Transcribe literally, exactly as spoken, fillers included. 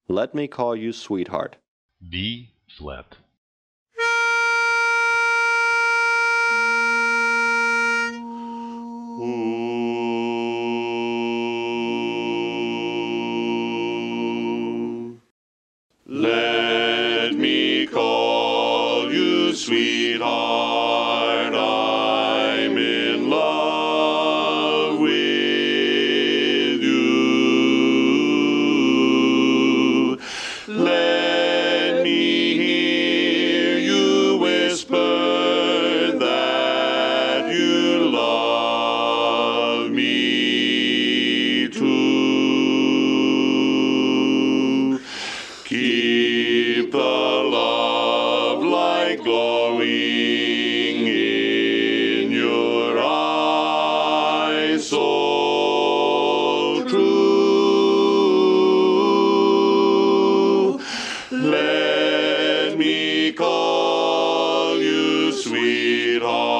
Let me call you sweetheart. B flat. Ooh. Let me call you sweetheart, I'm in love with you. Let me hear you whisper that you love me too. Keep the love light glowing in your eyes so true. Let me call you sweetheart.